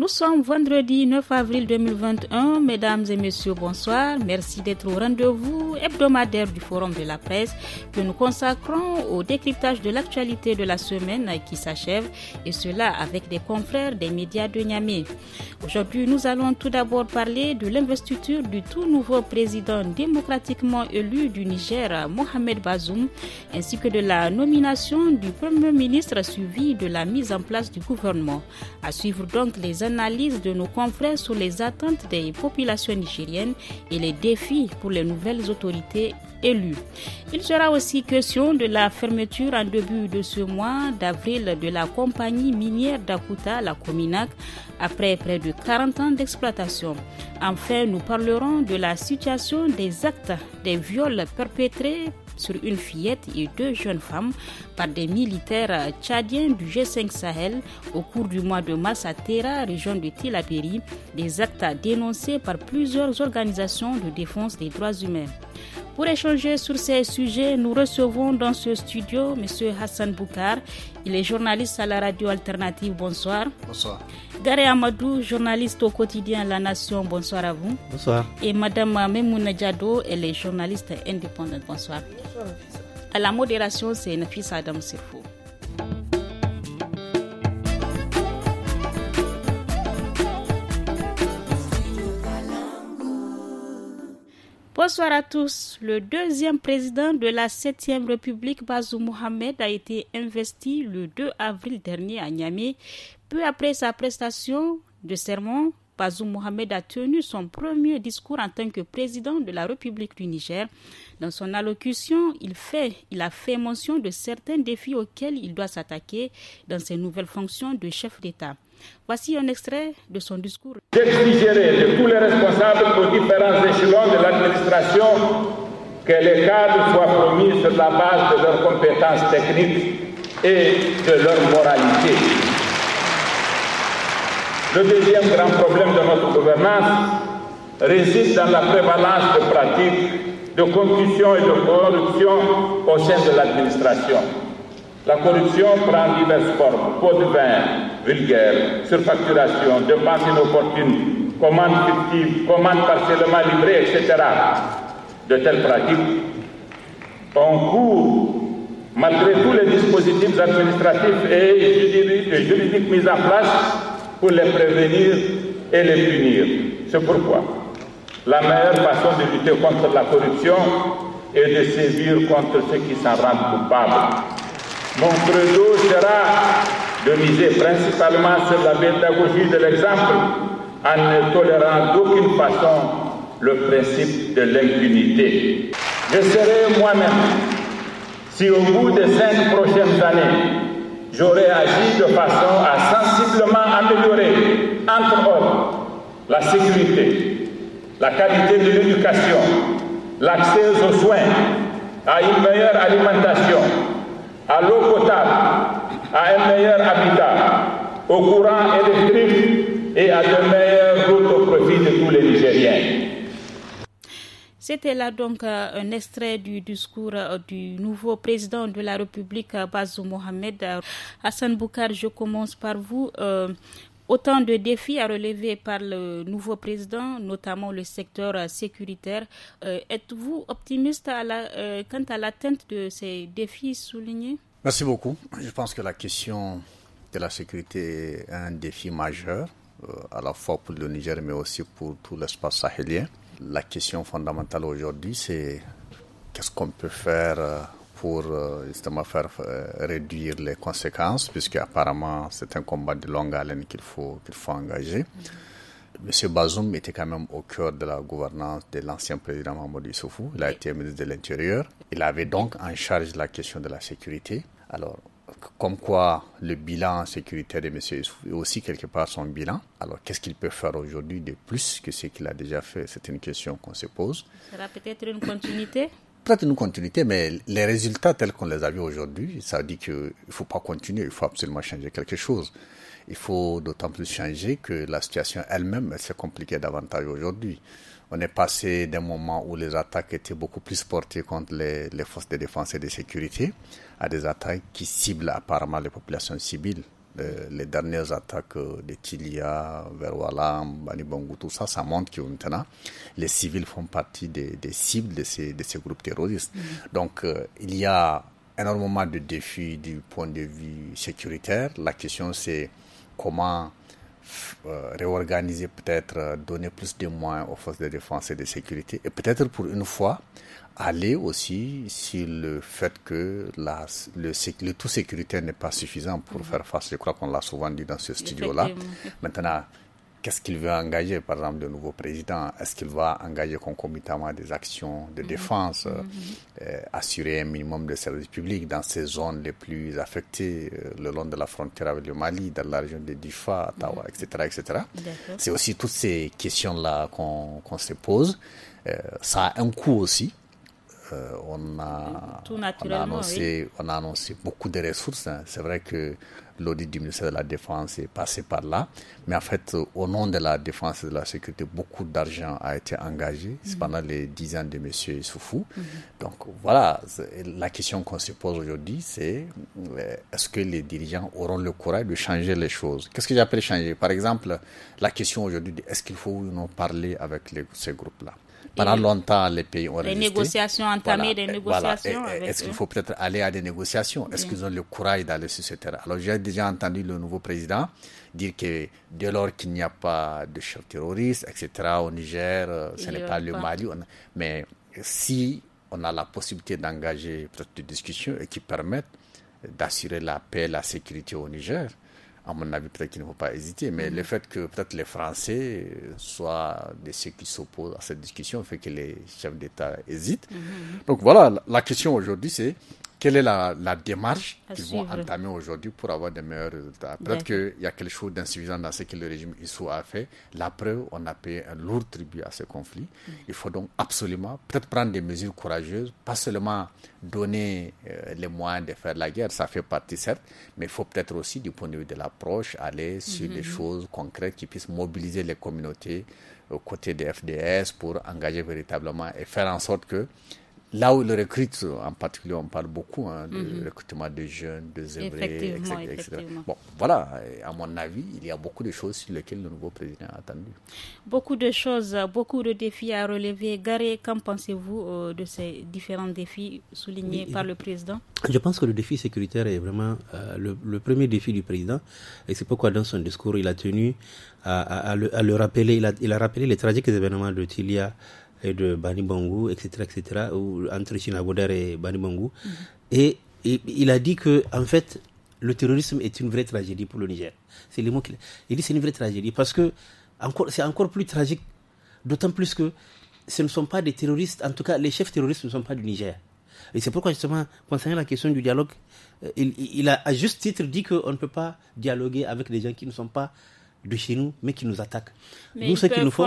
Nous sommes vendredi 9 avril 2021. Mesdames et messieurs, bonsoir. Merci d'être au rendez-vous hebdomadaire du Forum de la presse que nous consacrons au décryptage de l'actualité de la semaine qui s'achève, et cela avec des confrères des médias de Niamey. Aujourd'hui, nous allons tout d'abord parler de l'investiture du tout nouveau président démocratiquement élu du Niger, Mohamed Bazoum, ainsi que de la nomination du Premier ministre suivi de la mise en place du gouvernement. À suivre donc les analyses de nos confrères sur les attentes des populations nigériennes et les défis pour les nouvelles autorités élues. Il sera aussi question de la fermeture en début de ce mois d'avril de la compagnie minière d'Akuta, la Cominac, après près de 40 ans d'exploitation. Enfin, nous parlerons de la situation des actes des viols perpétrés sur une fillette et 2 jeunes femmes par des militaires tchadiens du G5 Sahel au cours du mois de mars à Tera, région de Tillabéri, des actes dénoncés par plusieurs organisations de défense des droits humains. Pour échanger sur ces sujets, nous recevons dans ce studio M. Hassan Boukar. Il est journaliste à la radio alternative. Bonsoir. Bonsoir. Gare Amadou, journaliste au quotidien La Nation. Bonsoir à vous. Bonsoir. Et Madame Memouna Diado, elle est journaliste indépendante. Bonsoir. Bonsoir. À la modération, c'est Nafisa Adam Sirfo. Bonsoir à tous. Le deuxième président de la 7e République, Bazoum Mohamed, a été investi le 2 avril dernier à Niamey. Peu après sa prestation de serment, Bazoum Mohamed a tenu son premier discours en tant que président de la République du Niger. Dans son allocution, il a fait mention de certains défis auxquels il doit s'attaquer dans ses nouvelles fonctions de chef d'État. Voici un extrait de son discours. J'exigerai de tous les responsables aux différents échelons de l'administration que les cadres soient promis sur la base de leurs compétences techniques et de leur moralité. Le deuxième grand problème de notre gouvernance réside dans la prévalence de pratiques de concussion et de corruption au sein de l'administration. La corruption prend diverses formes: pots de vin vulgaires, surfacturation, dépenses inopportunes, commandes fictives, commandes partiellement livrées, etc. De telles pratiques ont cours malgré tous les dispositifs administratifs et juridiques mis en place pour les prévenir et les punir. C'est pourquoi la meilleure façon de lutter contre la corruption est de sévir contre ceux qui s'en rendent coupables. Mon credo sera de miser principalement sur la pédagogie de l'exemple en ne tolérant d'aucune façon le principe de l'impunité. Je serai moi-même si au bout des 5 prochaines années, j'aurai agi de façon à sensiblement améliorer, entre autres, la sécurité, la qualité de l'éducation, l'accès aux soins, à une meilleure alimentation, à l'eau potable, à un meilleur habitat, au courant électrique et à de meilleures routes au profit de tous les Nigériens. C'était là donc un extrait du discours du nouveau président de la République, Bazoum Mohamed. Hassan Boukar, je commence par vous. Autant de défis à relever par le nouveau président, notamment le secteur sécuritaire. Êtes-vous optimiste quant à l'atteinte de ces défis soulignés? Merci beaucoup. Je pense que la question de la sécurité est un défi majeur, à la fois pour le Niger, mais aussi pour tout l'espace sahélien. La question fondamentale aujourd'hui, c'est qu'est-ce qu'on peut faire pour justement faire réduire les conséquences, puisque apparemment c'est un combat de longue haleine qu'il faut engager. M. Bazoum était quand même au cœur de la gouvernance de l'ancien président Mahamadou Issoufou. Il a été ministre de l'Intérieur. Il avait donc en charge la question de la sécurité. Alors, comme quoi le bilan sécuritaire de M. Issoufou est aussi quelque part son bilan. Alors, qu'est-ce qu'il peut faire aujourd'hui de plus que ce qu'il a déjà fait? C'est une question qu'on se pose. Ça sera peut-être une continuité? Peut-être une continuité, mais les résultats tels qu'on les a vus aujourd'hui, ça dit qu'il ne faut pas continuer, il faut absolument changer quelque chose. Il faut d'autant plus changer que la situation elle-même s'est compliquée davantage aujourd'hui. On est passé d'un moment où les attaques étaient beaucoup plus portées contre les forces de défense et de sécurité à des attaques qui ciblent apparemment les populations civiles Les dernières attaques de Tilia, vers Walam, Bani Bangou, tout ça, ça montre que maintenant, les civils font partie des cibles de ces groupes terroristes. Donc, il y a énormément de défis du point de vue sécuritaire. La question, c'est comment réorganiser, peut-être donner plus de moyens aux forces de défense et de sécurité, et peut-être pour une fois, aller aussi sur le fait que le tout sécuritaire n'est pas suffisant pour faire face. Je crois qu'on l'a souvent dit dans ce studio-là. Maintenant, qu'est-ce qu'il veut engager, par exemple, le nouveau président? Est-ce qu'il va engager concomitamment des actions de défense, assurer un minimum de services publics dans ces zones les plus affectées, le long de la frontière avec le Mali, dans la région de Difa, Tawa, etc., etc. C'est aussi toutes ces questions-là qu'on se pose. Ça a un coût aussi. On a annoncé beaucoup de ressources. C'est vrai que l'audit du ministère de la Défense est passé par là. Mais en fait, au nom de la défense et de la sécurité, beaucoup d'argent a été engagé pendant les 10 ans de M. Issoufou. Donc voilà, la question qu'on se pose aujourd'hui, c'est est-ce que les dirigeants auront le courage de changer les choses? Qu'est-ce que j'appelle changer? Par exemple, la question aujourd'hui, est-ce qu'il faut ou non parler avec ces groupes-là? Pendant longtemps, les pays ont résisté. Les négociations, entamer des négociations. Est-ce qu'il faut peut-être aller à des négociations? Est-ce qu'ils ont le courage d'aller sur ce terrain? Alors, j'ai déjà entendu le nouveau président dire que dès lors qu'il n'y a pas de chef terroriste, etc., au Niger, ce n'est pas le Mali. Mais si on a la possibilité d'engager peut-être des discussions et qui permettent d'assurer la paix et la sécurité au Niger, à mon avis, peut-être qu'il ne faut pas hésiter, mais le fait que peut-être les Français soient de ceux qui s'opposent à cette discussion fait que les chefs d'État hésitent. Donc voilà, la question aujourd'hui, c'est quelle est la démarche qu'ils vont entamer aujourd'hui pour avoir de meilleurs résultats? Peut-être qu'il y a quelque chose d'insuffisant dans ce que le régime Issou a fait. La preuve, on a payé un lourd tribut à ce conflit. Il faut donc absolument peut-être prendre des mesures courageuses, pas seulement donner les moyens de faire la guerre, ça fait partie certes, mais il faut peut-être aussi du point de vue de l'approche aller sur des choses concrètes qui puissent mobiliser les communautés aux côtés des FDS pour engager véritablement et faire en sorte que là où le recrute, en particulier, on parle beaucoup de recrutement de jeunes, de zébrés, etc. Bon, voilà, à mon avis, il y a beaucoup de choses sur lesquelles le nouveau président a attendu. Beaucoup de choses, beaucoup de défis à relever. Garé, qu'en pensez-vous de ces différents défis soulignés par le président? Je pense que le défi sécuritaire est vraiment le premier défi du président. Et c'est pourquoi dans son discours, il a tenu à le rappeler. Il a rappelé les tragiques événements de Tilia et de Bani Bangou, etc., ou entre Chinaboder et Bani Bangou. Et il a dit que, en fait, le terrorisme est une vraie tragédie pour le Niger. C'est les mots qu'il a. Il dit que c'est une vraie tragédie parce que c'est encore plus tragique, d'autant plus que ce ne sont pas des terroristes, en tout cas, les chefs terroristes ne sont pas du Niger. Et c'est pourquoi, justement, concernant la question du dialogue, il a à juste titre dit qu'on ne peut pas dialoguer avec des gens qui ne sont pas de chez nous, mais qui nous attaquent. Mais ils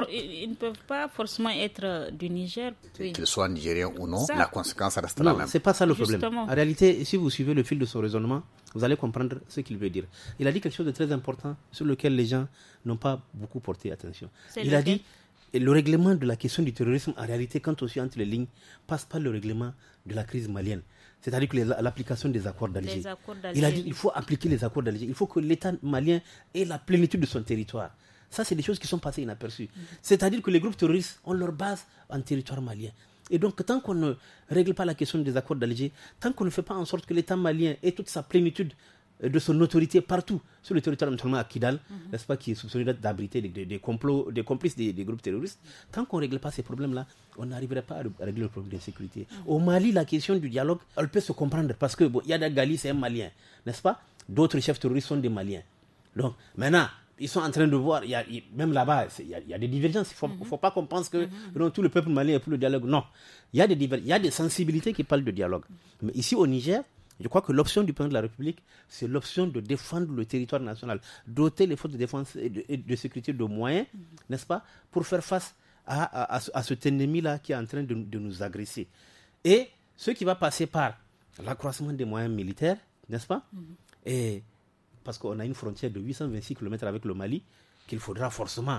ne peuvent pas forcément être du Niger. Qu'ils soient nigériens ou non, la conséquence reste la même. Non, c'est pas ça le problème. Justement. En réalité, si vous suivez le fil de son raisonnement, vous allez comprendre ce qu'il veut dire. Il a dit quelque chose de très important sur lequel les gens n'ont pas beaucoup porté attention. Il a dit le règlement de la question du terrorisme, en réalité, quand on suit entre les lignes, passe par le règlement de la crise malienne. C'est-à-dire que l'application des accords d'Alger. Il a dit qu'il faut appliquer les accords d'Alger. Il faut que l'État malien ait la plénitude de son territoire. Ça, c'est des choses qui sont passées inaperçues. C'est-à-dire que les groupes terroristes ont leur base en territoire malien. Et donc, tant qu'on ne règle pas la question des accords d'Alger, tant qu'on ne fait pas en sorte que l'État malien ait toute sa plénitude de son autorité partout sur le territoire, notamment à Kidal, n'est-ce pas, qui est soupçonné d'abriter des complices des groupes terroristes, tant qu'on ne règle pas ces problèmes-là, on n'arriverait pas à régler le problème de sécurité. Au Mali, la question du dialogue, elle peut se comprendre parce que Yada Gali, c'est un Malien, n'est-ce pas? D'autres chefs terroristes sont des Maliens. Donc, maintenant, ils sont en train de voir, même là-bas, il y a des divergences. Il ne faut pas qu'on pense que tout le peuple malien est pour le dialogue. Non, il y a des sensibilités qui parlent de dialogue. Mais ici, au Niger, je crois que l'option du président de la République, c'est l'option de défendre le territoire national, doter les forces de défense et de sécurité de moyens, n'est-ce pas, pour faire face à cet ennemi-là qui est en train de nous agresser. Et ce qui va passer par l'accroissement des moyens militaires, n'est-ce pas, et parce qu'on a une frontière de 826 km avec le Mali, qu'il faudra forcément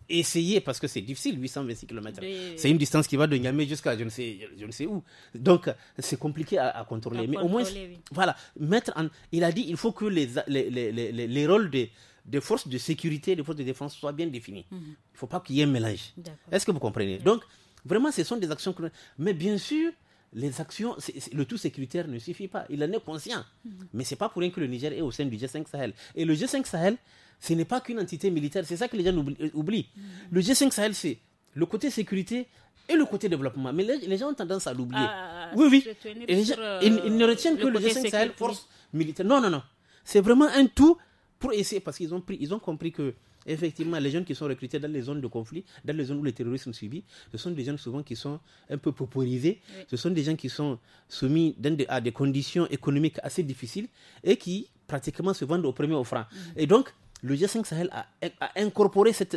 essayer, parce que c'est difficile, 826 km. C'est une distance qui va de Niamey jusqu'à je ne sais où. Donc, c'est compliqué à contrôler. Mais au moins, voilà, il a dit il faut que les rôles des forces de sécurité, des forces de défense soient bien définis. Il ne faut pas qu'il y ait un mélange. D'accord. Est-ce que vous comprenez? Donc, vraiment, ce sont des actions. Mais bien sûr, les actions, le tout sécuritaire ne suffit pas. Il en est conscient. Mais ce n'est pas pour rien que le Niger est au sein du G5 Sahel. Et le G5 Sahel, ce n'est pas qu'une entité militaire. C'est ça que les gens oublient. Le G5 Sahel, c'est le côté sécurité et le côté développement. Mais les gens ont tendance à l'oublier. Oui. Et les gens, ils ne retiennent que le G5 Sahel, force militaire. Non. C'est vraiment un tout pour essayer, parce qu'ils ont compris que effectivement, les jeunes qui sont recrutés dans les zones de conflit, dans les zones où le terrorisme subit, ce sont des jeunes souvent qui sont un peu pauperisés. Oui. Ce sont des gens qui sont soumis à des conditions économiques assez difficiles et qui pratiquement se vendent au premier offrant. Et donc, le G5 Sahel a incorporé cette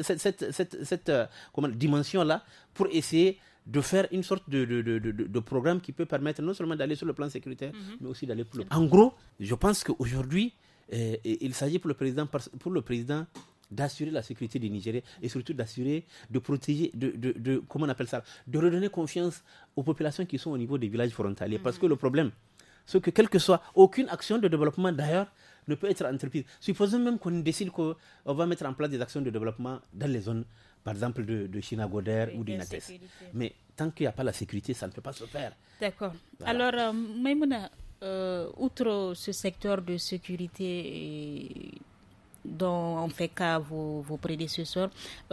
dimension-là pour essayer de faire une sorte de programme qui peut permettre non seulement d'aller sur le plan sécuritaire, mais aussi d'aller pour le... En gros, je pense qu'aujourd'hui, il s'agit pour le président d'assurer la sécurité des Nigériens et surtout de protéger, comment on appelle ça, de redonner confiance aux populations qui sont au niveau des villages frontaliers. Parce que le problème, c'est que quelle que soit, aucune action de développement d'ailleurs ne peut être entreprise. Supposons même qu'on décide qu'on va mettre en place des actions de développement dans les zones, par exemple de Chinagoder ou d'Inates. Mais tant qu'il n'y a pas la sécurité, ça ne peut pas se faire. D'accord. Voilà. Alors, Maïmouna, outre ce secteur de sécurité dont on fait cas vos prédécesseurs,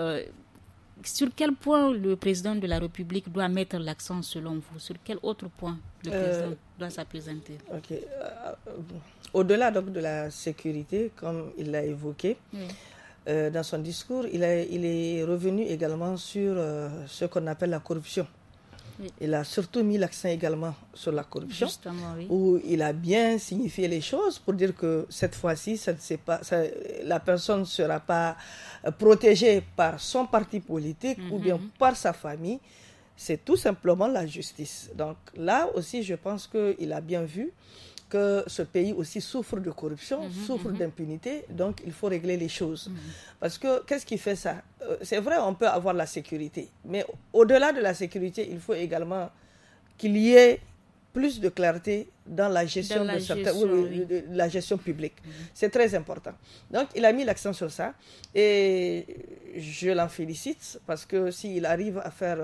sur quel point le président de la République doit mettre l'accent selon vous? Sur quel autre point le président doit s'appesantir? Ok. Au-delà donc de la sécurité, comme il l'a évoqué, dans son discours, il est revenu également sur ce qu'on appelle la corruption. Oui. Il a surtout mis l'accent également sur la corruption, où il a bien signifié les choses pour dire que cette fois-ci, la personne ne sera pas protégée par son parti politique ou bien par sa famille. C'est tout simplement la justice. Donc là aussi, je pense qu'il a bien vu que ce pays aussi souffre de corruption, souffre d'impunité, donc il faut régler les choses. Parce que qu'est-ce qui fait ça? C'est vrai, on peut avoir la sécurité, mais au-delà de la sécurité, il faut également qu'il y ait plus de clarté dans la gestion de la gestion publique. C'est très important. Donc, il a mis l'accent sur ça et je l'en félicite parce que s'il arrive à faire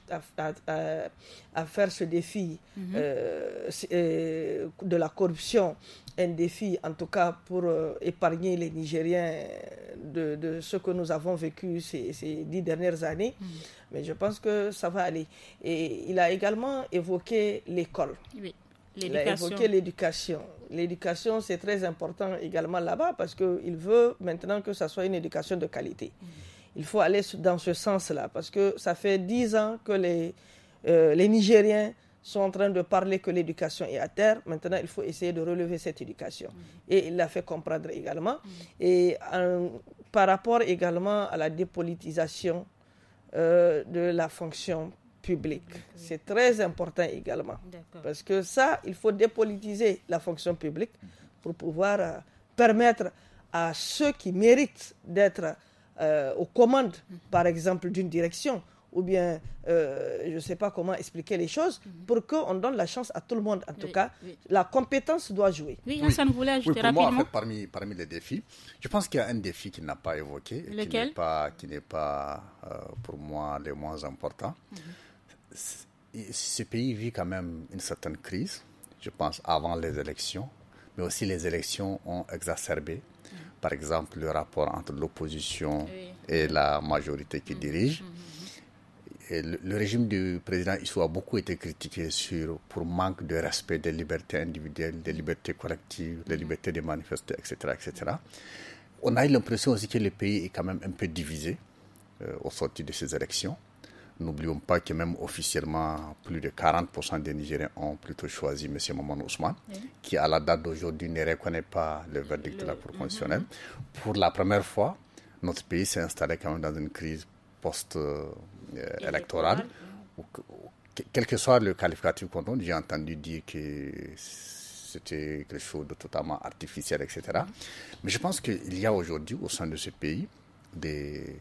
ce défi de la corruption, un défi en tout cas pour épargner les Nigériens de ce que nous avons vécu ces 10 dernières années, mais je pense que ça va aller. Et il a également évoqué l'école. Oui. Il a évoqué l'éducation. L'éducation, c'est très important également là-bas parce qu'il veut maintenant que ça soit une éducation de qualité. Il faut aller dans ce sens-là parce que ça fait 10 ans que les Nigériens sont en train de parler que l'éducation est à terre. Maintenant, il faut essayer de relever cette éducation. Et il l'a fait comprendre également. Et par rapport également à la dépolitisation de la fonction public. C'est très important également. D'accord. Parce que ça, il faut dépolitiser la fonction publique pour pouvoir permettre à ceux qui méritent d'être aux commandes, par exemple, d'une direction, ou bien, je ne sais pas comment expliquer les choses, pour qu'on donne la chance à tout le monde. En tout cas, la compétence doit jouer. Oui, Hassan voulait ajouter rapidement. Moi, en fait, parmi les défis, je pense qu'il y a un défi qu'il n'a pas évoqué, et qui n'est pas pour moi le moins important. Ce pays vit quand même une certaine crise, je pense, avant les élections, mais aussi les élections ont exacerbé, par exemple, le rapport entre l'opposition et la majorité qui dirige. Et le régime du président Issou a beaucoup été critiqué pour manque de respect des libertés individuelles, des libertés collectives, des libertés de manifester, etc., etc. On a eu l'impression aussi que le pays est quand même un peu divisé au sortir de ces élections. N'oublions pas que même officiellement, plus de 40% des Nigériens ont plutôt choisi M. Mamadou Ousmane, qui à la date d'aujourd'hui ne reconnaît pas le verdict de la Cour constitutionnelle. Pour la première fois, notre pays s'est installé quand même dans une crise post-électorale. Quel que soit le qualificatif qu'on donne, j'ai entendu dire que c'était quelque chose de totalement artificiel, etc. Mais je pense qu'il y a aujourd'hui au sein de ce pays des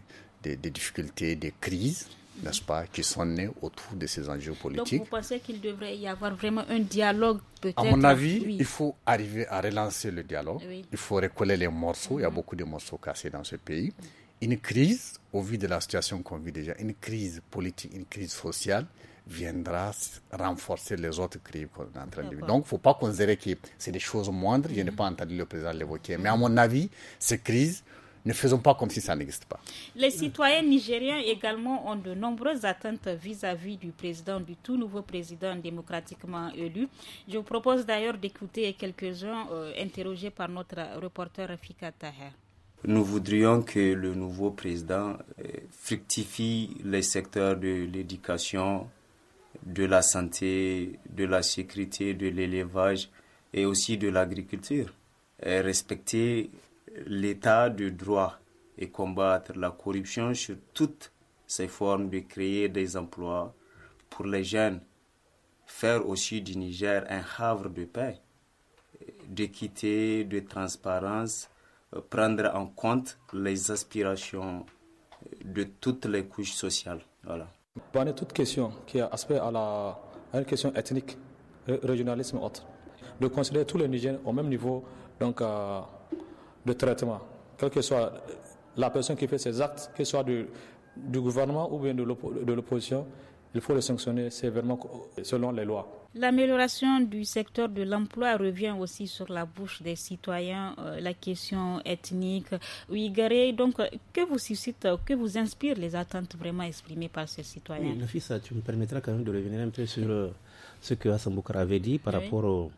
difficultés, des crises, n'est-ce pas, qui sont nées autour de ces enjeux politiques. Donc vous pensez qu'il devrait y avoir vraiment un dialogue peut-être? À mon avis, il faut arriver à relancer le dialogue. Oui. Il faut recoller les morceaux. Il y a beaucoup de morceaux cassés dans ce pays. Une crise, au vu de la situation qu'on vit déjà, une crise politique, une crise sociale, viendra renforcer les autres crises qu'on est en train de vivre. Donc, il ne faut pas considérer que c'est des choses moindres. Je n'ai pas entendu le président l'évoquer. Mais à mon avis, ces crises, ne faisons pas comme si ça n'existe pas. Les citoyens nigériens également ont de nombreuses attentes vis-à-vis du président, du tout nouveau président démocratiquement élu. Je vous propose d'ailleurs d'écouter quelques-uns interrogés par notre reporter Rafika Taher. Nous voudrions que le nouveau président fructifie les secteurs de l'éducation, de la santé, de la sécurité, de l'élevage et aussi de l'agriculture. Et respecter l'état de droit et combattre la corruption sur toutes ses formes, de créer des emplois pour les jeunes, faire aussi du Niger un havre de paix, d'équité, de transparence, prendre en compte les aspirations de toutes les couches sociales. Voilà. Banner toute question qui a aspect à une question ethnique, régionalisme autre, de considérer tous les Nigériens au même niveau donc, de traitement, quelle que soit la personne qui fait ces actes, que ce soit du gouvernement ou bien de l'opposition, il faut les sanctionner sévèrement selon les lois. L'amélioration du secteur de l'emploi revient aussi sur la bouche des citoyens, la question ethnique. Oui, Garé, donc, que vous suscite, que vous inspire les attentes vraiment exprimées par ces citoyens? Oui, Nafisa, tu me permettras quand même de revenir un peu sur ce que Hassan Boukar avait dit par rapport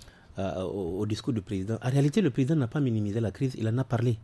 au discours du président. En réalité, le président n'a pas minimisé la crise, il en a parlé.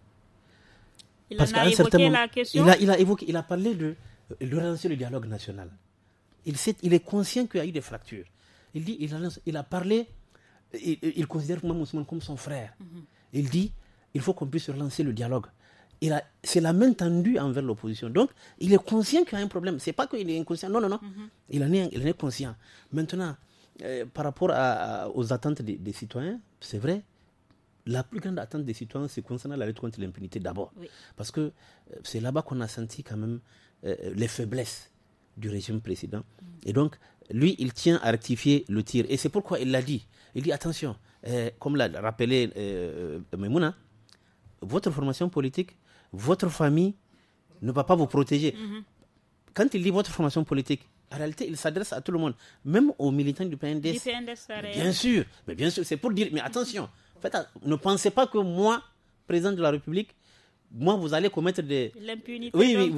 Il en a évoqué la question. Il a parlé de relancer le dialogue national. Il est conscient qu'il y a eu des fractures. Il a parlé, il considère Mohamed Ousmane comme son frère. Il dit, il faut qu'on puisse relancer le dialogue. C'est la main tendue envers l'opposition. Donc, il est conscient qu'il y a un problème. Ce n'est pas qu'il est inconscient. Non. Il en est conscient. Maintenant, par rapport aux attentes des citoyens, c'est vrai, la plus grande attente des citoyens, c'est concernant la lutte contre l'impunité d'abord. Oui. Parce que c'est là-bas qu'on a senti quand même les faiblesses du régime précédent. Et donc, lui, il tient à rectifier le tir. Et c'est pourquoi il l'a dit. Il dit, attention, comme l'a rappelé Maimouna, votre formation politique, votre famille ne va pas vous protéger. Quand il dit votre formation politique, en réalité, il s'adresse à tout le monde, même aux militants du PNDS. Bien sûr, c'est pour dire, mais attention, en fait, ne pensez pas que moi, président de la République, moi, vous allez commettre des... L'impunité. Oui,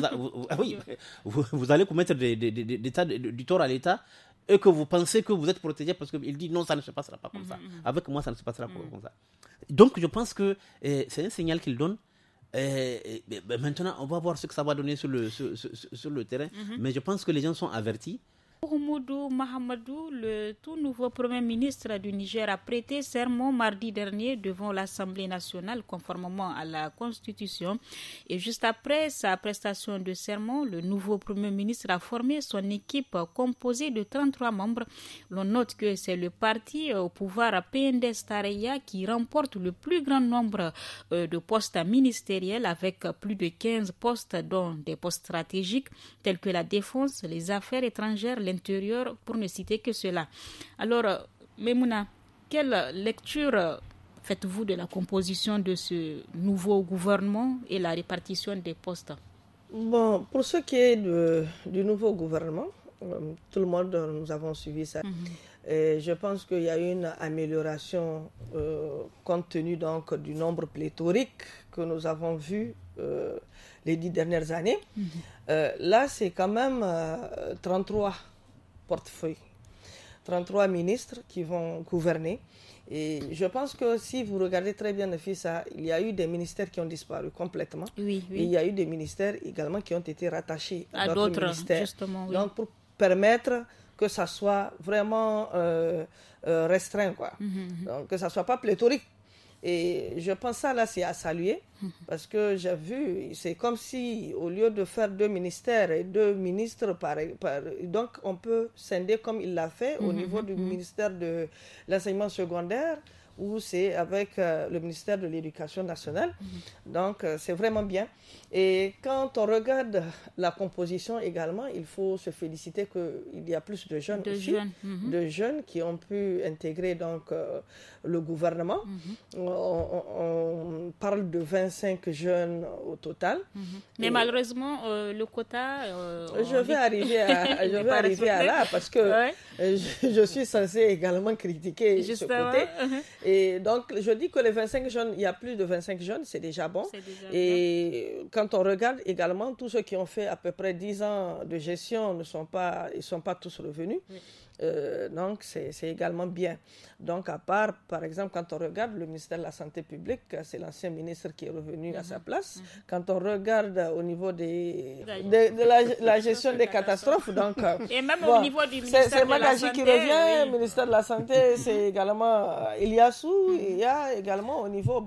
vous allez commettre du tort à l'État et que vous pensez que vous êtes protégé parce qu'il dit non, ça ne se passera pas comme ça. Avec moi, ça ne se passera pas comme ça. Donc, je pense que c'est un signal qu'il donne. Maintenant, on va voir ce que ça va donner sur le terrain. Mais je pense que les gens sont avertis. Oumoudou Mahamadou, le tout nouveau Premier ministre du Niger, a prêté serment mardi dernier devant l'Assemblée nationale conformément à la Constitution. Et juste après sa prestation de serment, le nouveau Premier ministre a formé son équipe composée de 33 membres. L'on note que c'est le parti au pouvoir PNDS Tareya qui remporte le plus grand nombre de postes ministériels avec plus de 15 postes, dont des postes stratégiques tels que la défense, les affaires étrangères, l'intérieur, pour ne citer que cela. Alors, Memouna, quelle lecture faites-vous de la composition de ce nouveau gouvernement et la répartition des postes? Bon, pour ce qui est du nouveau gouvernement, tout le monde, nous avons suivi ça. Et je pense qu'il y a eu une amélioration compte tenu donc du nombre pléthorique que nous avons vu les 10 dernières années. Là, c'est quand même 33 portefeuilles, 33 ministres qui vont gouverner. Et je pense que si vous regardez très bien Nafisa, il y a eu des ministères qui ont disparu complètement. Oui. Et il y a eu des ministères également qui ont été rattachés à d'autres ministères. Justement, oui. Donc, pour permettre que ça soit vraiment restreint, quoi. Donc, que ça soit pas pléthorique. Et je pense ça là, c'est à saluer, parce que j'ai vu, c'est comme si au lieu de faire 2 ministères et 2 ministres donc on peut scinder comme il l'a fait au niveau du ministère de l'enseignement secondaire, où c'est avec le ministère de l'Éducation nationale. Donc, c'est vraiment bien. Et quand on regarde la composition également, il faut se féliciter qu'il y a plus de jeunes de jeunes qui ont pu intégrer donc, le gouvernement. On parle de 25 jeunes au total. Mais malheureusement, le quota... je vais arriver à là parce que je suis censée également critiquer ce côté. Et donc, je dis que les 25 jeunes, il y a plus de 25 jeunes, c'est déjà bon. Et quand on regarde également, tous ceux qui ont fait à peu près 10 ans de gestion ne sont pas tous revenus. Donc, c'est également bien. Donc, à part, par exemple, quand on regarde le ministère de la Santé publique, c'est l'ancien ministre qui est revenu à sa place. Quand on regarde au niveau de la gestion des catastrophes, donc... Et même au niveau du ministère de la Santé... C'est Magaji qui revient, le ministère de la Santé, c'est également Iliassou. Il y a également au niveau,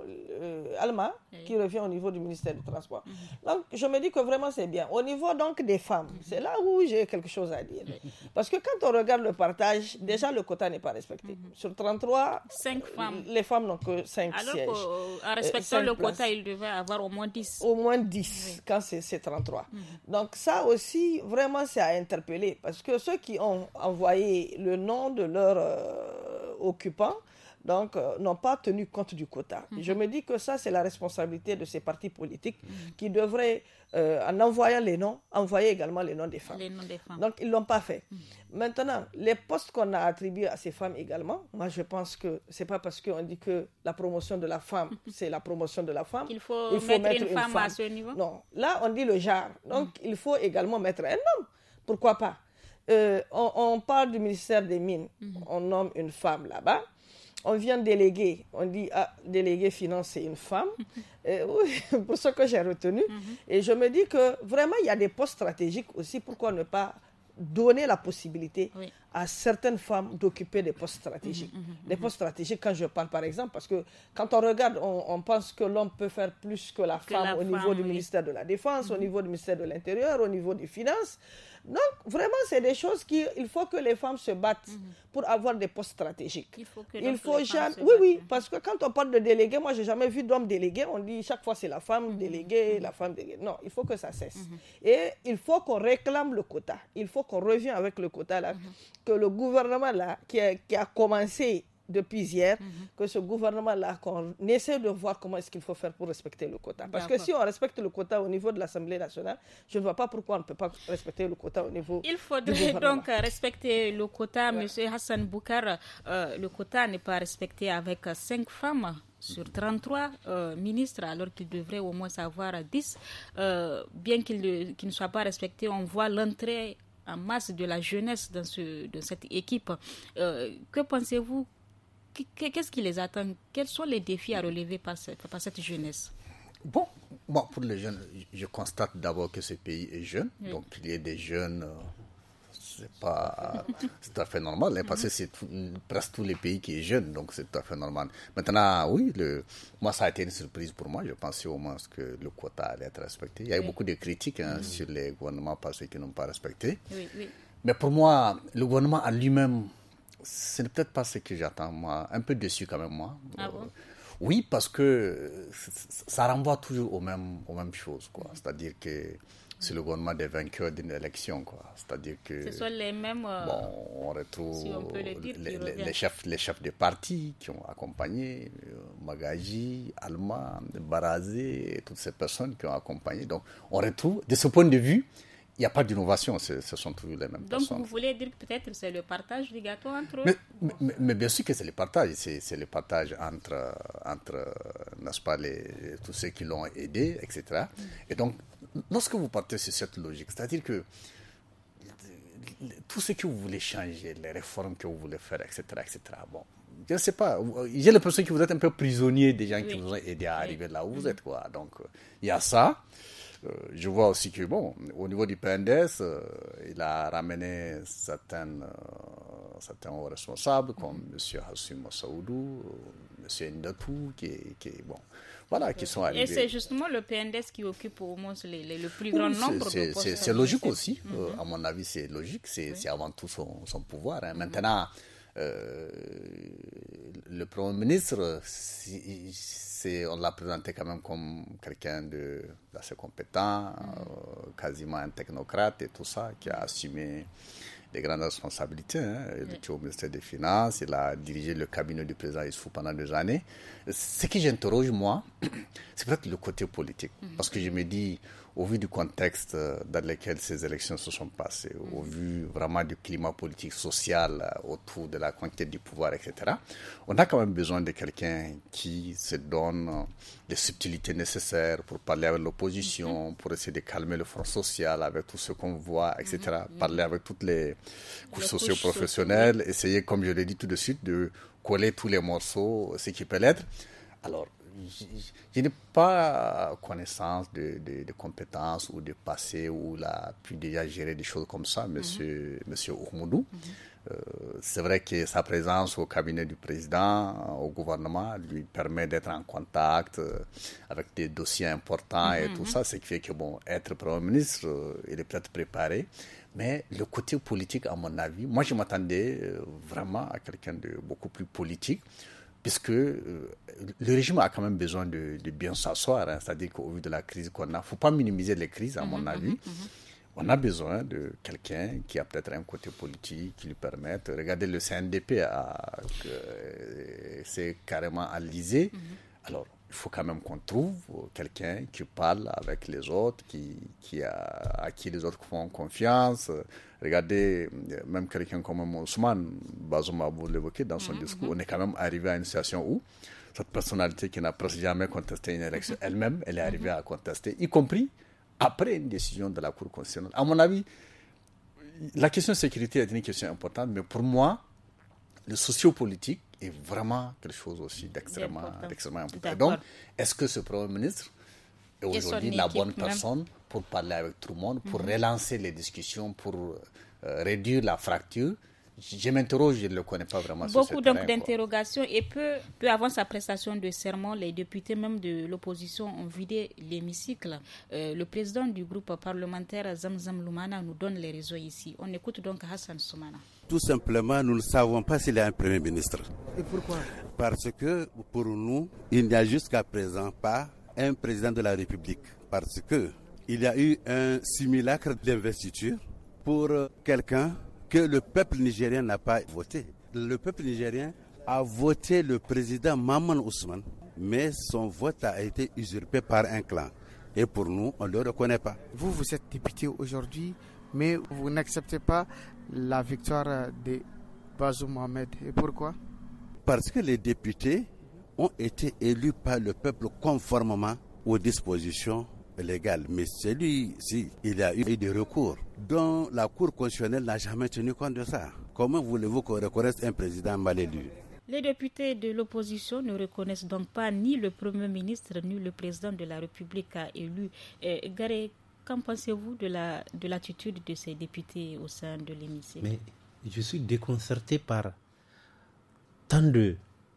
Alma, qui revient au niveau du ministère du Transport. Donc, je me dis que vraiment, c'est bien. Au niveau, donc, des femmes, c'est là où j'ai quelque chose à dire. Parce que quand on regarde le partage, déjà, le quota n'est pas respecté. Sur 33, 5 femmes. Les femmes n'ont que 5 alors sièges. En respectant le quota, il devait avoir au moins 10. Au moins 10, quand c'est 33. Donc ça aussi, vraiment, c'est à interpeller. Parce que ceux qui ont envoyé le nom de leur occupant, donc, n'ont pas tenu compte du quota. Je me dis que ça, c'est la responsabilité de ces partis politiques qui devraient, en envoyant les noms, envoyer également les noms des femmes. Donc, ils ne l'ont pas fait. Maintenant, les postes qu'on a attribués à ces femmes également, moi, je pense que ce n'est pas parce qu'on dit que la promotion de la femme, c'est la promotion de la femme. Il faut mettre une femme à ce niveau. Non, là, on dit le genre. Donc, il faut également mettre un homme. Pourquoi pas? On parle du ministère des Mines. On nomme une femme là-bas. On vient déléguer, on dit délégué finance, c'est une femme, pour ce que j'ai retenu. Et je me dis que vraiment, il y a des postes stratégiques aussi. Pourquoi ne pas donner la possibilité à certaines femmes d'occuper des postes stratégiques. Des postes stratégiques, quand je parle par exemple, parce que quand on regarde, on pense que l'homme peut faire plus que la femme au niveau du ministère de la Défense, au niveau du ministère de l'Intérieur, au niveau des Finances. Donc, vraiment, c'est des choses il faut que les femmes se battent pour avoir des postes stratégiques. Il faut jamais... Oui, parce que quand on parle de délégué, moi, j'ai jamais vu d'homme délégué. On dit chaque fois, c'est la femme déléguée, la femme déléguée. Non, il faut que ça cesse. Et il faut qu'on réclame le quota. Il faut qu'on revienne avec le quota, là, que le gouvernement, là, qui a commencé depuis hier, que ce gouvernement-là, qu'on essaie de voir comment est-ce qu'il faut faire pour respecter le quota. Parce que si on respecte le quota au niveau de l'Assemblée nationale, je ne vois pas pourquoi on ne peut pas respecter le quota au niveau Il faudrait donc respecter le quota. Monsieur Hassan Boukar, le quota n'est pas respecté avec 5 femmes sur 33 ministres, alors qu'il devrait au moins avoir 10. Bien qu'il ne soit pas respecté, on voit l'entrée en masse de la jeunesse dans cette équipe. Que pensez-vous? Qu'est-ce qui les attend? Quels sont les défis à relever par cette jeunesse? Bon, pour les jeunes, je constate d'abord que ce pays est jeune. Donc, il y a des jeunes, c'est tout à fait normal. Parce que c'est presque tous les pays qui est jeune, donc c'est tout à fait normal. Maintenant, oui, moi, ça a été une surprise pour moi. Je pensais au moins que le quota allait être respecté. Il y a eu beaucoup de critiques sur les gouvernements par ceux qui n'ont pas respecté. Mais pour moi, le gouvernement en lui-même, ce n'est peut-être pas ce que j'attends, moi. Un peu déçu quand même, moi. Oui, parce que ça renvoie toujours aux mêmes choses, quoi. C'est-à-dire que c'est le gouvernement des vainqueurs d'une élection, quoi. C'est-à-dire que... Ce sont les mêmes... on retrouve si on peut le dire, les chefs des partis qui ont accompagné Magaji, Alma, Barazé, et toutes ces personnes qui ont accompagné. Donc, on retrouve, de ce point de vue, il n'y a pas d'innovation, ce sont toujours les mêmes personnes. Donc vous voulez dire que peut-être c'est le partage du gâteau entre eux? Mais bien sûr que c'est le partage, c'est le partage entre n'est-ce pas, tous ceux qui l'ont aidé, etc. Et donc, lorsque vous partez sur cette logique, c'est-à-dire que tout ce que vous voulez changer, les réformes que vous voulez faire, etc., bon, je ne sais pas, j'ai l'impression que vous êtes un peu prisonnier des gens qui vous ont aidé à arriver là où vous êtes, quoi. Donc, il y a ça. Je vois aussi que, au niveau du PNDS, il a ramené certains responsables, comme M. Hassim Saoudou, M. Ndatou, qui sont arrivés. Et c'est justement le PNDS qui occupe au moins le plus grand nombre de postes. C'est logique aussi. À mon avis, c'est logique. C'est avant tout son pouvoir. Maintenant, Le Premier ministre, on l'a présenté quand même comme quelqu'un d'assez compétent, quasiment un technocrate et tout ça, qui a assumé des grandes responsabilités. Il était au ministère des Finances, il a dirigé le cabinet du président Issoufou pendant 2 années. Ce qui j'interroge, moi, c'est peut-être le côté politique. Parce que je me dis, au vu du contexte dans lequel ces élections se sont passées, au vu vraiment du climat politique, social autour de la conquête du pouvoir, etc., on a quand même besoin de quelqu'un qui se donne les subtilités nécessaires pour parler avec l'opposition, pour essayer de calmer le front social avec tout ce qu'on voit, etc., parler avec toutes les couches socio-professionnelles, essayer, comme je l'ai dit tout de suite, de coller tous les morceaux, ce qui peut l'être. Alors, je n'ai pas connaissance de compétences ou de passé où il a pu déjà gérer des choses comme ça, monsieur Oumoudou. C'est vrai que sa présence au cabinet du président, au gouvernement, lui permet d'être en contact avec des dossiers importants et tout ça, ce qui fait que, être Premier ministre, il est peut-être préparé. Mais le côté politique, à mon avis, moi je m'attendais vraiment à quelqu'un de beaucoup plus politique, puisque le régime a quand même besoin de bien s'asseoir, c'est-à-dire qu'au vu de la crise qu'on a, il ne faut pas minimiser les crises, à mon avis. On a besoin de quelqu'un qui a peut-être un côté politique qui lui permette. Regardez, le CNDP, c'est carrément alisé. Alors, il faut quand même qu'on trouve quelqu'un qui parle avec les autres, à qui les autres font confiance. Regardez, même quelqu'un comme Ousmane Bazoum, vous l'évoquez dans son discours, on est quand même arrivé à une situation où cette personnalité qui n'a presque jamais contesté une élection, elle-même, elle est arrivée à contester, y compris après une décision de la Cour constitutionnelle. À mon avis, la question de sécurité est une question importante, mais pour moi, le sociopolitique est vraiment quelque chose aussi d'extrêmement important. Donc, est-ce que ce Premier ministre est aujourd'hui la bonne personne pour parler avec tout le monde, pour relancer les discussions, pour réduire la fracture? Je m'interroge, je ne le connais pas vraiment. Beaucoup donc d'interrogations, et peu avant sa prestation de serment, les députés même de l'opposition ont vidé l'hémicycle. Le président du groupe parlementaire Zamzam Loumana nous donne les raisons ici. On écoute donc Hassan Soumana. Tout simplement, nous ne savons pas s'il y a un Premier ministre. Et pourquoi? Parce que pour nous, il n'y a jusqu'à présent pas un président de la République. Parce qu'il y a eu un simulacre d'investiture pour quelqu'un que le peuple nigérien n'a pas voté. Le peuple nigérien a voté le président Maman Ousmane, mais son vote a été usurpé par un clan. Et pour nous, on ne le reconnaît pas. Vous êtes député aujourd'hui, mais vous n'acceptez pas la victoire de Bazoum Mohamed. Et pourquoi? Parce que les députés ont été élus par le peuple conformément aux dispositions légales. Mais celui-ci, il y a eu des recours dont la Cour constitutionnelle n'a jamais tenu compte de ça. Comment voulez-vous qu'on reconnaisse un président mal élu? Les députés de l'opposition ne reconnaissent donc pas ni le Premier ministre ni le président de la République élu. Garé, qu'en pensez-vous de l'attitude de ces députés au sein de l'hémicycle? Mais je suis déconcerté par tant de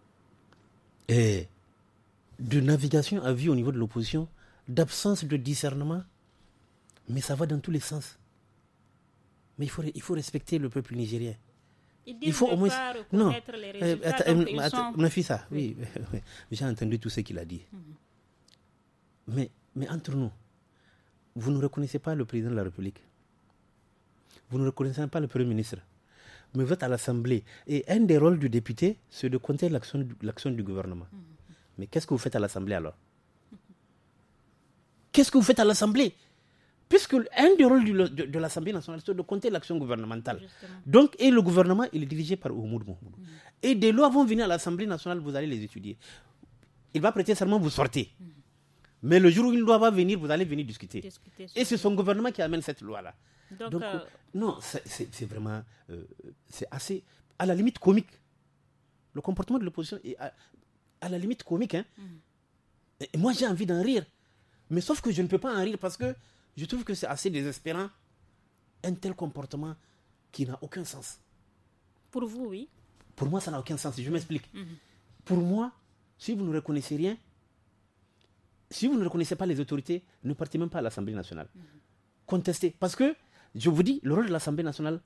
navigation à vue au niveau de l'opposition, d'absence de discernement, mais ça va dans tous les sens. Mais il faut respecter le peuple nigérien. Il faut au moins reconnaître les résultats. Nafisa, oui, j'ai entendu tout ce qu'il a dit. Mais entre nous, vous ne reconnaissez pas le président de la République. Vous ne reconnaissez pas le Premier ministre. Mais vous êtes à l'Assemblée. Et un des rôles du député, c'est de compter l'action du gouvernement. Mais qu'est-ce que vous faites à l'Assemblée alors? Qu'est-ce que vous faites à l'Assemblée? Puisque un des rôles de l'Assemblée nationale, c'est de compter l'action gouvernementale. Justement. Donc, et le gouvernement, il est dirigé par Oumoudou Moumoudou. Et des lois vont venir à l'Assemblée nationale, vous allez les étudier. Il va prêter serment, vous sortez. Mais le jour où une loi va venir, vous allez venir discuter. Et c'est son gouvernement qui amène cette loi-là. Donc non, c'est vraiment... c'est assez... à la limite comique. Le comportement de l'opposition est à la limite comique. Hein. Et moi, j'ai envie d'en rire. Mais sauf que je ne peux pas en rire parce que je trouve que c'est assez désespérant. Un tel comportement qui n'a aucun sens. Pour vous, oui. Pour moi, ça n'a aucun sens. Je m'explique. Pour moi, si vous ne reconnaissez rien, si vous ne reconnaissez pas les autorités, ne partez même pas à l'Assemblée nationale. Contestez. Parce que, je vous dis, le rôle de l'Assemblée nationale,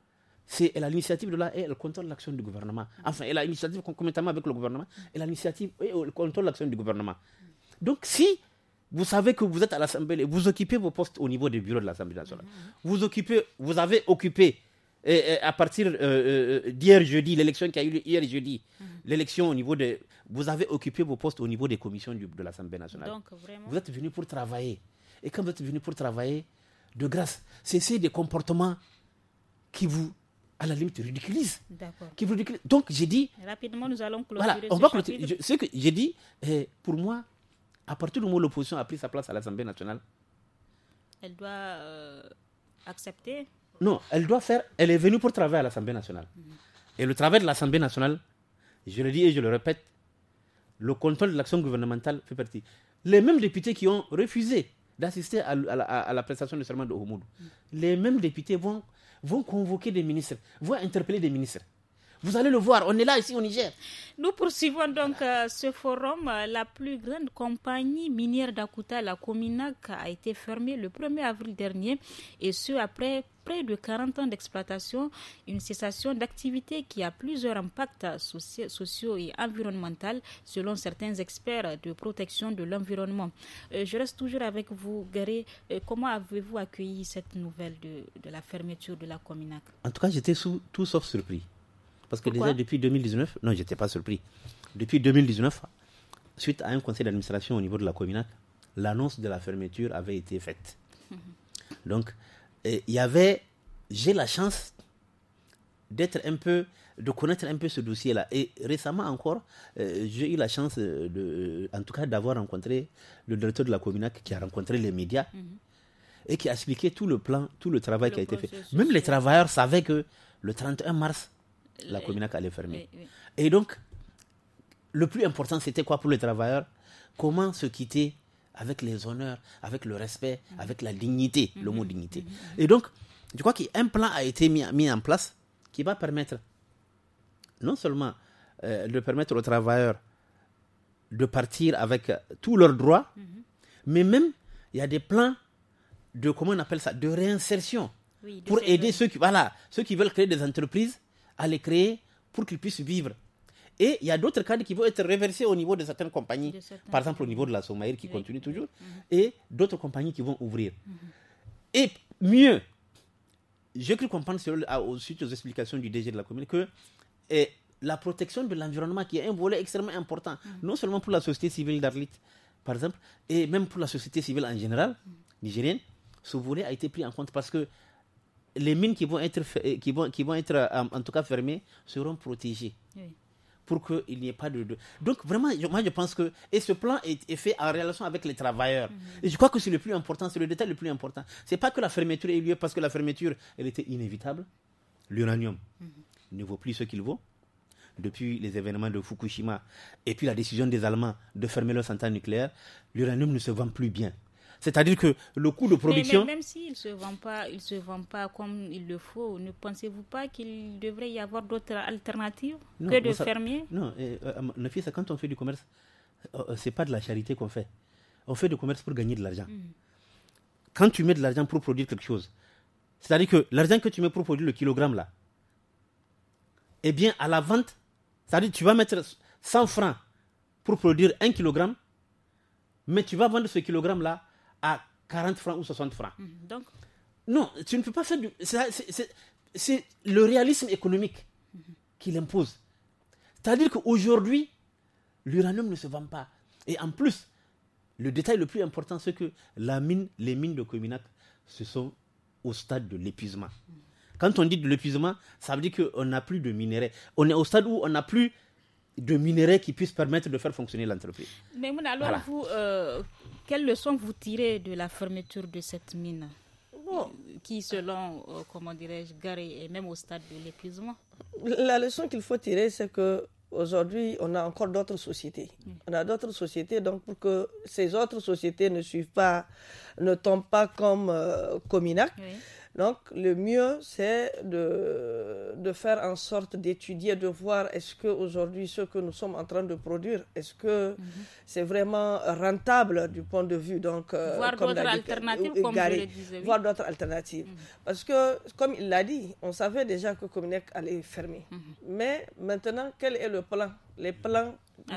elle a l'initiative de là et elle contrôle l'action du gouvernement. Enfin, elle a l'initiative concomitamment avec le gouvernement, elle a l'initiative et elle contrôle l'action du gouvernement. Donc, si vous savez que vous êtes à l'Assemblée, vous occupez vos postes au niveau des bureaux de l'Assemblée nationale, vous avez occupé, à partir d'hier jeudi, l'élection qui a eu lieu hier jeudi, l'élection au niveau de... Vous avez occupé vos postes au niveau des commissions de l'Assemblée nationale. Donc, vraiment... Vous êtes venus pour travailler. Et quand vous êtes venus pour travailler, de grâce, cessez des comportements qui vous, à la limite, ridiculisent. D'accord. Qui vous ridiculisent. Donc, j'ai dit... Rapidement, nous allons clôturer ce que j'ai dit, pour moi, à partir du moment où l'opposition a pris sa place à l'Assemblée nationale... Elle doit accepter. Non, elle est venue pour travailler à l'Assemblée nationale. Et le travail de l'Assemblée nationale, je le dis et je le répète, le contrôle de l'action gouvernementale fait partie. Les mêmes députés qui ont refusé d'assister à la prestation de serment de Oumoudou, les mêmes députés vont convoquer des ministres, vont interpeller des ministres. Vous allez le voir, on est là ici au Niger. Nous poursuivons donc ce forum. La plus grande compagnie minière d'Akuta, la Cominac, a été fermée le 1er avril dernier, et ce après près de 40 ans d'exploitation, une cessation d'activité qui a plusieurs impacts sociaux et environnementaux selon certains experts de protection de l'environnement. Je reste toujours avec vous, Garé. Comment avez-vous accueilli cette nouvelle de la fermeture de la Cominac? En tout cas, j'étais tout sauf surpris. Parce que déjà depuis 2019, non, je n'étais pas surpris. Depuis 2019, suite à un conseil d'administration au niveau de la Cominac, l'annonce de la fermeture avait été faite. Donc, j'ai la chance de connaître un peu ce dossier-là. Et récemment encore, j'ai eu la chance, en tout cas, d'avoir rencontré le directeur de la Cominac qui a rencontré les médias et qui a expliqué tout le plan, tout le travail qui a été fait. Même les travailleurs savaient que le 31 mars, la Cominac allait fermer. Oui. Et donc, le plus important, c'était quoi pour les travailleurs? Comment se quitter avec les honneurs, avec le respect, avec la dignité, le mot dignité. Et donc, je crois qu'un plan a été mis en place qui va permettre, non seulement de permettre aux travailleurs de partir avec tous leurs droits, mais même, il y a des plans de, comment on appelle ça, de réinsertion, pour aider ceux qui veulent créer des entreprises, à les créer pour qu'ils puissent vivre. Et il y a d'autres cadres qui vont être réversés au niveau de certaines compagnies, par exemple au niveau de la Somaïr qui continue toujours, et d'autres compagnies qui vont ouvrir. Et mieux, j'ai cru comprendre suite aux explications du DG de la commune que la protection de l'environnement, qui est un volet extrêmement important, non seulement pour la société civile d'Arlit, par exemple, et même pour la société civile en général, nigérienne, ce volet a été pris en compte parce que les mines qui vont être en tout cas fermées seront protégées pour qu'il n'y ait pas de... Donc vraiment, moi je pense que... Et ce plan est fait en relation avec les travailleurs. Et je crois que c'est le plus important, c'est le détail le plus important. C'est pas que la fermeture ait lieu parce que la fermeture, elle était inévitable. L'uranium ne vaut plus ce qu'il vaut. Depuis les événements de Fukushima et puis la décision des Allemands de fermer leur centrale nucléaire, l'uranium ne se vend plus bien. C'est-à-dire que le coût de production... Mais même s'il ne se vend pas comme il le faut, ne pensez-vous pas qu'il devrait y avoir d'autres alternatives que de fermer? Non, Nafisa, c'est quand on fait du commerce, ce n'est pas de la charité qu'on fait. On fait du commerce pour gagner de l'argent. Quand tu mets de l'argent pour produire quelque chose, c'est-à-dire que l'argent que tu mets pour produire le kilogramme là, eh bien à la vente, c'est-à-dire que tu vas mettre 100 francs pour produire 1 kilogramme, mais tu vas vendre ce kilogramme là à 40 francs ou 60 francs. Donc... Non, tu ne peux pas faire du... C'est le réalisme économique qui l'impose. C'est-à-dire qu'aujourd'hui, l'uranium ne se vend pas. Et en plus, le détail le plus important, c'est que les mines de Cominac, ce sont au stade de l'épuisement. Quand on dit de l'épuisement, ça veut dire qu'on n'a plus de minerais. On est au stade où on n'a plus de minerais qui puissent permettre de faire fonctionner l'entreprise. Mais alors, voilà. Vous, quelle leçon vous tirez de la fermeture de cette mine qui, selon, comment dirais-je, Garé, est même au stade de l'épuisement? La leçon qu'il faut tirer, c'est qu'aujourd'hui, on a encore d'autres sociétés. On a d'autres sociétés, donc pour que ces autres sociétés ne tombent pas comme Cominac, Donc, le mieux, c'est de faire en sorte d'étudier, de voir est-ce qu'aujourd'hui, ce que nous sommes en train de produire, est-ce que c'est vraiment rentable du point de vue, donc... voir d'autres alternatives, comme je le disais. Voir d'autres alternatives. Parce que, comme il l'a dit, on savait déjà que Cominec allait fermer. Mais maintenant, quel est le plan? Les plans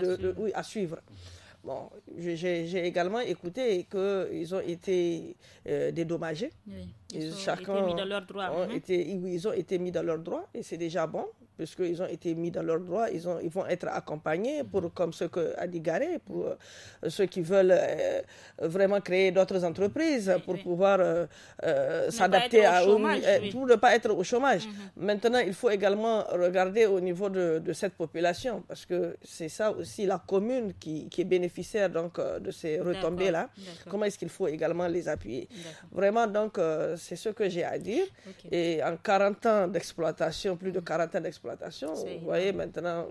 à suivre. Bon, j'ai également écouté qu'ils ont été dédommagés. Oui, ils ont été mis dans leurs droits. Ils ont été mis dans leurs droits et c'est déjà bon, puisqu'ils ont été mis dans leurs droits. Ils vont être accompagnés, comme ce qu'a dit Garé, pour ceux qui veulent vraiment créer d'autres entreprises pour pouvoir s'adapter pour ne pas être au chômage. Maintenant, il faut également regarder au niveau de cette population, parce que c'est ça aussi la commune qui est bénéficiaire donc, de ces retombées-là. Comment est-ce qu'il faut également les appuyer? Vraiment, donc, c'est ce que j'ai à dire. Et en 40 ans d'exploitation, plus de 40 ans d'exploitation, vous voyez maintenant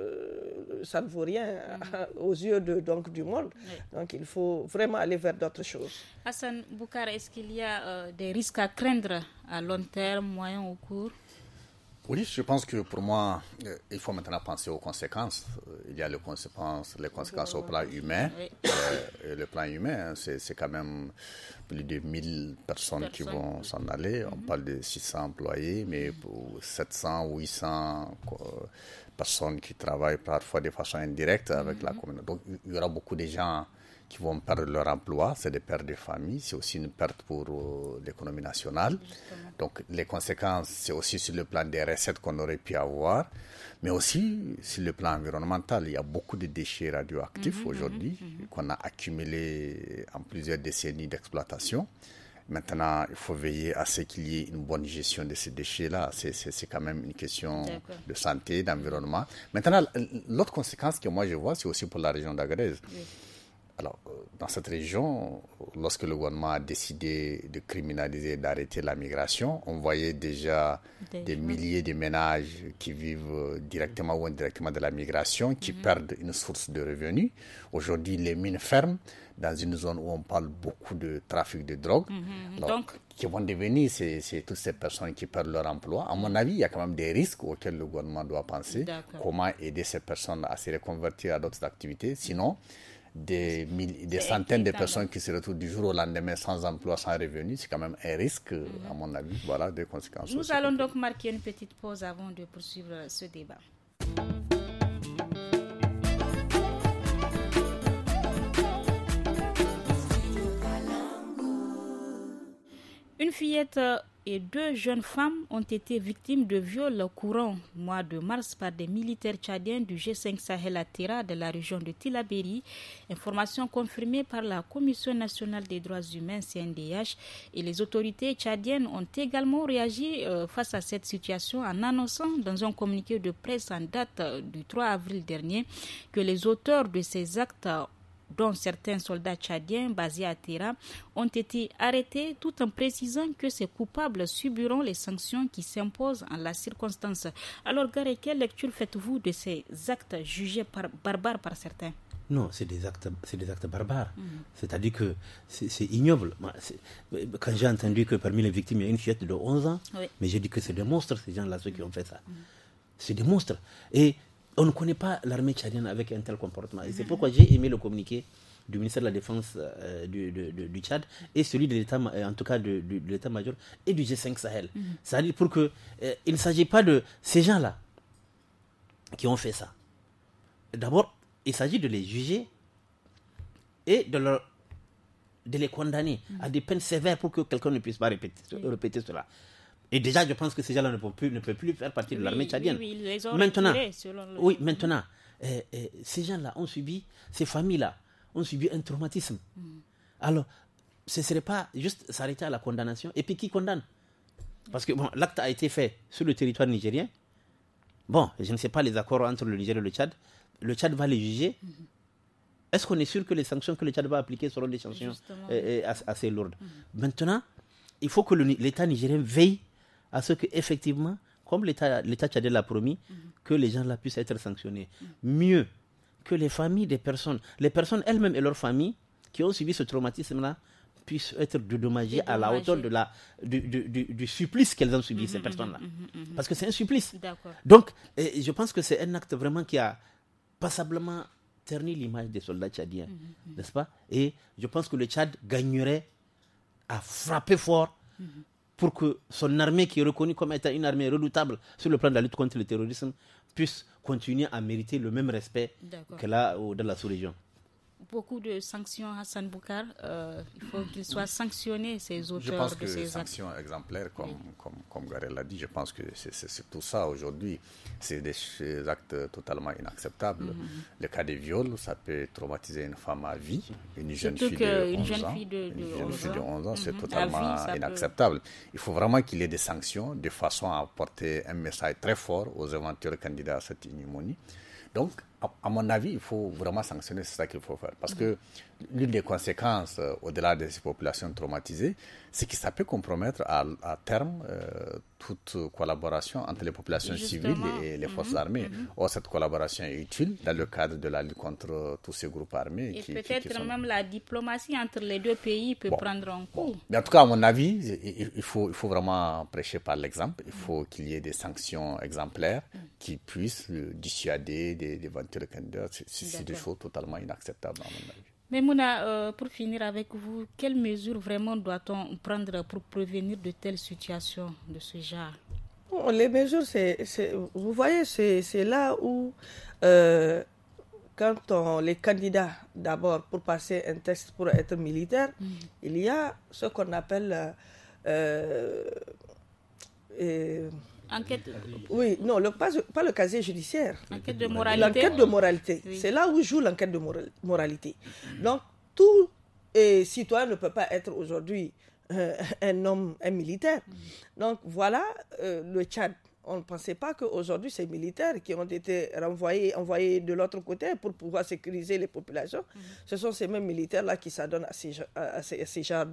que ça ne vaut rien aux yeux du monde. Donc, il faut vraiment aller vers d'autres choses. Hassan Boukar, est-ce qu'il y a des risques à craindre à long terme, moyen ou court? Oui, je pense que pour moi, il faut maintenant penser aux conséquences. Il y a les conséquences au plan humain. Et le plan humain, c'est quand même plus de 1000 personnes qui vont s'en aller. On parle de 600 employés, mais pour 700 ou 800 personnes qui travaillent parfois de façon indirecte avec la communauté. Donc, il y aura beaucoup de gens qui vont perdre leur emploi, c'est des pertes de famille, c'est aussi une perte pour l'économie nationale. Justement. Donc les conséquences, c'est aussi sur le plan des recettes qu'on aurait pu avoir, mais aussi sur le plan environnemental. Il y a beaucoup de déchets radioactifs aujourd'hui qu'on a accumulés en plusieurs décennies d'exploitation. Maintenant, il faut veiller à ce qu'il y ait une bonne gestion de ces déchets-là. C'est quand même une question de santé, d'environnement. Maintenant, l'autre conséquence que moi je vois, c'est aussi pour la région d'Agadez. Oui. Alors, dans cette région, lorsque le gouvernement a décidé de criminaliser, d'arrêter la migration, on voyait déjà des milliers de ménages qui vivent directement ou indirectement de la migration, qui perdent une source de revenus. Aujourd'hui, les mines ferment dans une zone où on parle beaucoup de trafic de drogue. Donc, qui vont devenir toutes ces personnes qui perdent leur emploi. À mon avis, il y a quand même des risques auxquels le gouvernement doit penser. Comment aider ces personnes à se reconvertir à d'autres activités. Sinon, des centaines de personnes qui se retrouvent du jour au lendemain sans emploi, sans revenu, c'est quand même un risque, à mon avis, voilà, des conséquences. Nous allons donc marquer une petite pause avant de poursuivre ce débat. Une fillette et 2 jeunes femmes ont été victimes de viols courant mois de mars par des militaires tchadiens du G5 Sahel à Tera de la région de Tillabéri. Information confirmée par la Commission nationale des droits humains CNDH, et les autorités tchadiennes ont également réagi face à cette situation en annonçant dans un communiqué de presse en date du 3 avril dernier que les auteurs de ces actes, dont certains soldats tchadiens basés à Tera, ont été arrêtés, tout en précisant que ces coupables subiront les sanctions qui s'imposent en la circonstance. Alors, Garé, quelle lecture faites-vous de ces actes jugés barbares par certains? Non, c'est des actes barbares. C'est-à-dire que c'est ignoble. Quand j'ai entendu que parmi les victimes, il y a une fillette de 11 ans, mais j'ai dit que c'est des monstres, ces gens-là, ceux qui ont fait ça. C'est des monstres. Et on ne connaît pas l'armée tchadienne avec un tel comportement. Et c'est pourquoi j'ai aimé le communiqué du ministère de la Défense du Tchad et celui de l'État, en tout cas de l'État-major et du G5 Sahel. C'est-à-dire pour que il ne s'agit pas de ces gens-là qui ont fait ça. D'abord, il s'agit de les juger et de les condamner à des peines sévères pour que quelqu'un ne puisse pas répéter cela. Et déjà, je pense que ces gens-là ne peuvent plus faire partie de l'armée tchadienne. Oui, ils les ont maintenant, retirés, selon le... Oui, maintenant, ces gens-là ont subi, ces familles-là ont subi un traumatisme. Alors, ce ne serait pas juste s'arrêter à la condamnation. Et puis, qui condamne? Parce que l'acte a été fait sur le territoire nigérien. Bon, je ne sais pas les accords entre le Niger et le Tchad. Le Tchad va les juger. Est-ce qu'on est sûr que les sanctions que le Tchad va appliquer seront des sanctions assez lourdes? Maintenant, il faut que l'État nigérien veille à ce que, effectivement, comme l'État tchadien l'a promis, que les gens là puissent être sanctionnés. Mieux que les familles des personnes, les personnes elles-mêmes et leurs familles qui ont subi ce traumatisme-là, puissent être dédommagées à la hauteur du supplice qu'elles ont subi, ces personnes-là. Parce que c'est un supplice. D'accord. Donc, je pense que c'est un acte vraiment qui a passablement terni l'image des soldats tchadiens, n'est-ce pas? Et je pense que le Tchad gagnerait à frapper fort pour que son armée, qui est reconnue comme étant une armée redoutable sur le plan de la lutte contre le terrorisme, puisse continuer à mériter le même respect qu'elle a dans la sous-région. Beaucoup de sanctions, Hassan Boukar. Il faut qu'ils soient sanctionnés, ces auteurs. Je pense que ces sanctions exemplaires, comme Garel l'a dit, je pense que c'est tout ça aujourd'hui. C'est des actes totalement inacceptables. Le cas des viols, ça peut traumatiser une femme à vie, une jeune fille de 11 ans, c'est totalement inacceptable. Il faut vraiment qu'il y ait des sanctions de façon à apporter un message très fort aux éventuels candidats à cette ignominie. Donc, à mon avis, il faut vraiment sanctionner, c'est ça qu'il faut faire. Parce que l'une des conséquences, au-delà de ces populations traumatisées, c'est que ça peut compromettre à terme toute collaboration entre les populations civiles et les forces armées. Or, cette collaboration est utile dans le cadre de la lutte contre tous ces groupes armés. Et peut-être même la diplomatie entre les deux pays peut prendre un coup. Mais en tout cas, à mon avis, il faut vraiment prêcher par l'exemple. Il faut qu'il y ait des sanctions exemplaires qui puissent dissuader d'éventuels candidats. C'est des choses totalement inacceptables, à mon avis. Mais Mouna, pour finir avec vous, quelles mesures vraiment doit-on prendre pour prévenir de telles situations de ce genre? Bon, les mesures, vous voyez, c'est là où, quand les candidats, d'abord, pour passer un test pour être militaire, il y a ce qu'on appelle... enquête. Oui, non, pas le casier judiciaire. Enquête de moralité. L'enquête de moralité. Oui. C'est là où joue l'enquête de moralité. Donc, tout citoyen ne peut pas être aujourd'hui un militaire. Donc, voilà le Tchad. On ne pensait pas qu'aujourd'hui, ces militaires qui ont été envoyés de l'autre côté pour pouvoir sécuriser les populations, ce sont ces mêmes militaires-là qui s'adonnent à ces genres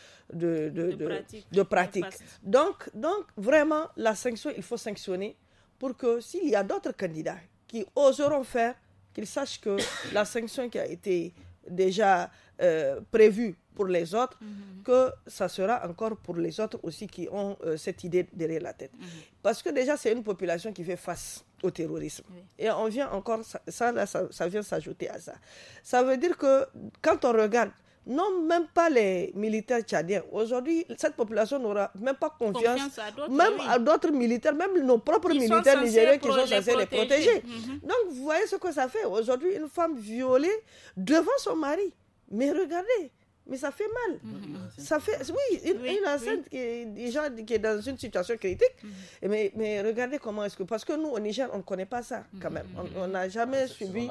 de pratiques. Donc, vraiment, la sanction, il faut sanctionner pour que s'il y a d'autres candidats qui oseront faire, qu'ils sachent que la sanction qui a été déjà prévue pour les autres, que ça sera encore pour les autres aussi qui ont cette idée derrière la tête. Parce que déjà, c'est une population qui fait face au terrorisme. Et on vient encore, ça vient s'ajouter à ça. Ça veut dire que quand on regarde, non, même pas les militaires tchadiens. Aujourd'hui, cette population n'aura même pas confiance à d'autres militaires, même nos propres militaires nigériens qui sont censés les protéger. Donc, vous voyez ce que ça fait. Aujourd'hui, une femme violée devant son mari. Mais regardez, mais ça fait mal. Ça fait, oui, une enceinte qui est dans une situation critique. Mais regardez comment est-ce que... Parce que nous, au Niger, on ne connaît pas ça, quand même. On n'a jamais subi...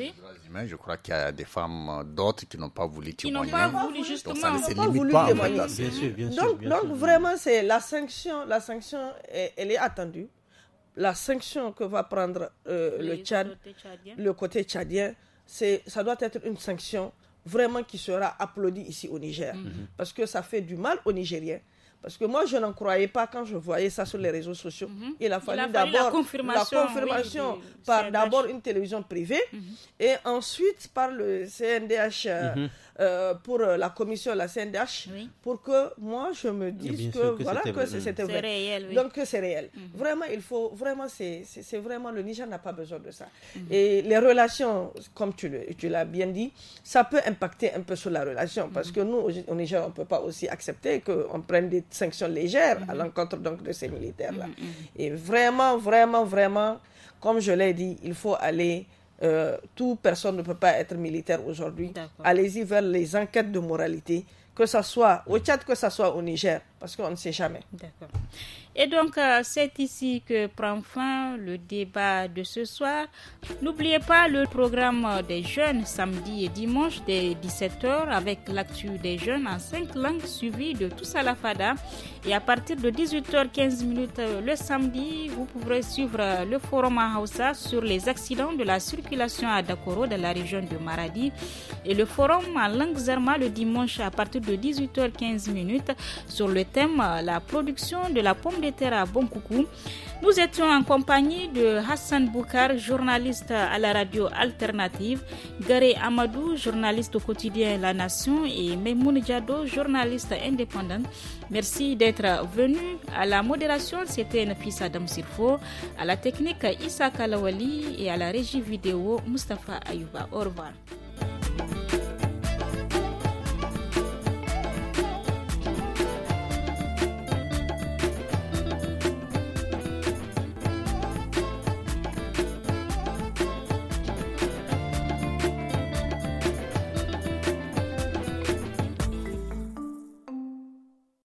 Je crois qu'il y a des femmes d'autres qui n'ont pas voulu témoigner. Qui n'ont pas voulu, justement. Donc, ça ne se limite pas, en fait, à ça. Bien sûr. Donc, vraiment, c'est la sanction, elle est attendue. La sanction que va prendre le Tchad, le côté tchadien, ça doit être une sanction vraiment qui sera applaudi ici au Niger. Parce que ça fait du mal aux Nigériens. Parce que moi, je n'en croyais pas quand je voyais ça sur les réseaux sociaux. Il a fallu d'abord la confirmation par d'abord une télévision privée et ensuite par le CNDH, pour la commission, la CNDH, pour que moi, je me dise que c'était vrai. Réel, Donc, que c'est réel. Vraiment, il faut... Vraiment, c'est vraiment... Le Niger n'a pas besoin de ça. Et les relations, comme tu l'as bien dit, ça peut impacter un peu sur la relation. Parce que nous, au Niger, on ne peut pas aussi accepter qu'on prenne des sanctions légères à l'encontre donc de ces militaires-là. Et vraiment, comme je l'ai dit, il faut aller... toute personne ne peut pas être militaire aujourd'hui. Allez-y vers les enquêtes de moralité, que ce soit au Tchad, que ce soit au Niger, parce qu'on ne sait jamais. D'accord. Et donc, c'est ici que prend fin le débat de ce soir. N'oubliez pas le programme des jeunes samedi et dimanche dès 17h avec l'actu des jeunes en 5 langues suivi de tous à la FADA. Et à partir de 18h15 le samedi, vous pourrez suivre le forum en Hausa sur les accidents de la circulation à Dakoro dans la région de Maradi. Et le forum en langue zarma le dimanche à partir de 18h15 sur le thème la production de la pomme prolétaire à Bonkoukou. Nous étions en compagnie de Hassan Boukar, journaliste à la radio alternative, Garé Amadou, journaliste au quotidien La Nation et Memoun Diado, journaliste indépendante. Merci d'être venu. À la modération, c'était Nafisa Adam Sirfo, à la technique Issa Kalawali et à la régie vidéo Mustafa Ayouba. Au revoir.